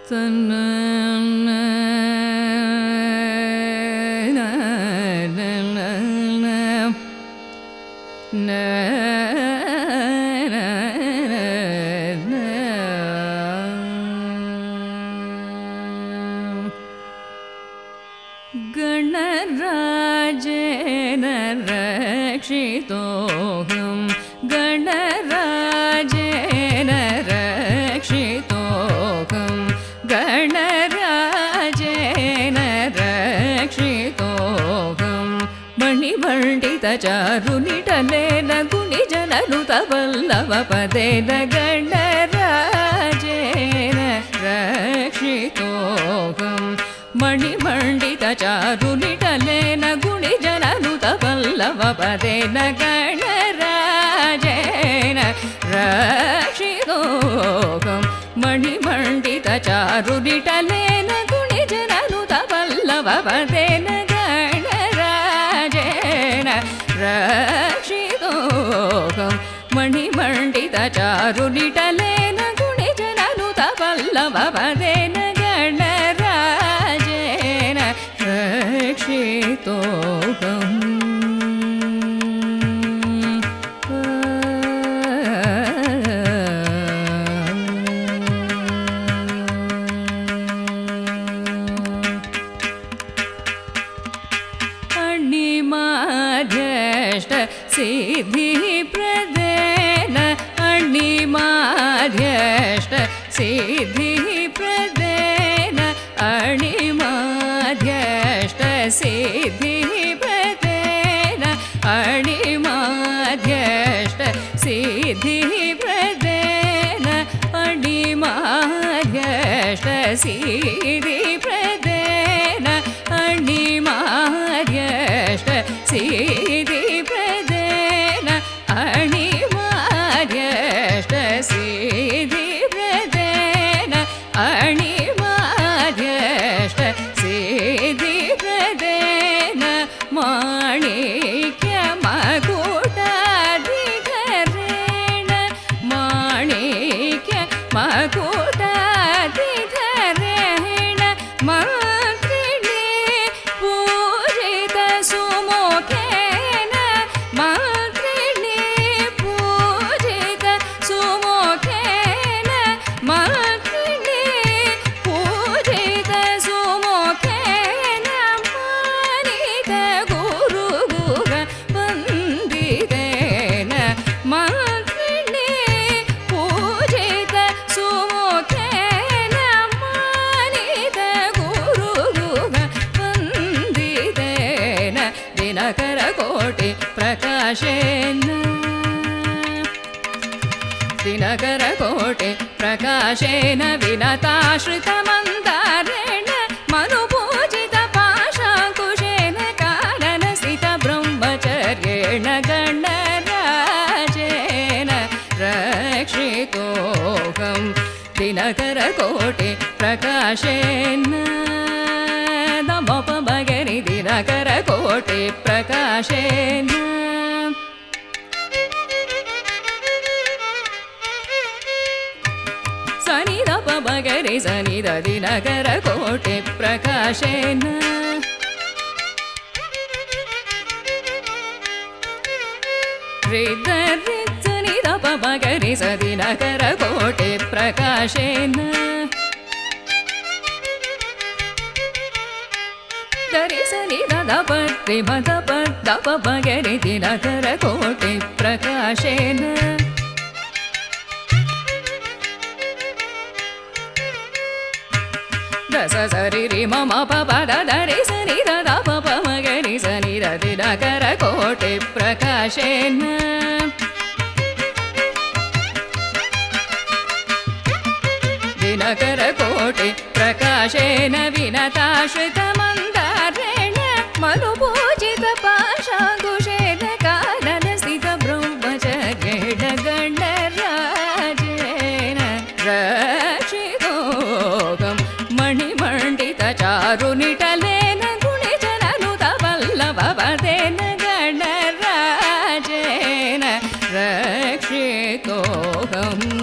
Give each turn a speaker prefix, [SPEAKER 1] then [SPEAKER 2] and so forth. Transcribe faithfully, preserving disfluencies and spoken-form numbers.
[SPEAKER 1] गणराजेन रक्षितोऽहं गणराजेन रक्षितोऽहं गणराजेन रक्षितोऽहं मणिमण्डितचारुनिटलेन गुणिजननुतवल्लभपदेन गणराजेन रक्षितोऽहं मणिमण्डितचारुनिटलेन गुणिजननुतवल्लभपदेन गणराजेन रक्षितोऽहं मणिमण्डितचारुनिटलेन गुणिजननुतवल्लभपदेन गणराजेन रक्षितोऽहं मणिमण्डितचारुनिटलेन गुणिजननुतवल्लभपदेन गणराजेन रक्षितोऽहम् अणिमाध्यष्ट सिद्धिप्रदेन अणिमाध्यष्ट सिद्धिप्रदेन अणिमाध्यष्ट सिद्धिप्रदेन अणिमाध्यष्ट सिद्धिप्रदेन अणिमाध्यष्ट सिद्धिप्रदेन अणिमाध्यष्ट सिद्धिप्रदेन अणिमाध्यष्ट सिद्धिप्रदेन अणिमाध्यष्ट सिद्धिप्रदेन माणिक्यमकुटाधिधरेण माणिक्यमकुटाधिधरेण मन्त्रिणी पूजितसुमुखेन मन्त्रिणी पूजितसुमुखेन मन्त्रिणी पूजितसुमुखेन मानितगुरुगुह वन्दितेन मन्त्रिणी पूजितसुमुखेन मानितगुरुगुह वन्दितेन दिनकरकोटि प्रकाशेन दिनकरकोटि प्रकाशेन विनताश्रितमन्दारेण मनुपूजितपाशाङ्कुशेन काननस्थितब्रह्मचर्येण गणराजेन रक्षितोऽहं दिनकरकोटि प्रकाशेन नमोपमगरि दिनकरकोटि प्रकाशेन सनिदपमगरि सनिद दिनकरकोटि प्रकाशेन रिद्दरित्सनिदपमगरि सदिनकरकोटि प्रकाशेन दरि सनिदपत्रिमदपदपमगरि दिनकरकोटि प्रकाशेन दस सरि रि मम पद दरि सनि दद पप मगरि सनि द दिनकरकोटि प्रकाशेन दिनकरकोटि प्रकाशेन विनताश्रितमन्दारेण मनुपूजितपाशाङ्कुशेन काननस्थितब्रह्मचर्येण गणराजेन रक्षितोऽहं मणिमण्डितचारुनिटलेन गुणिजननुतवल्लभपदेन गणराजेन रक्षितोऽहम्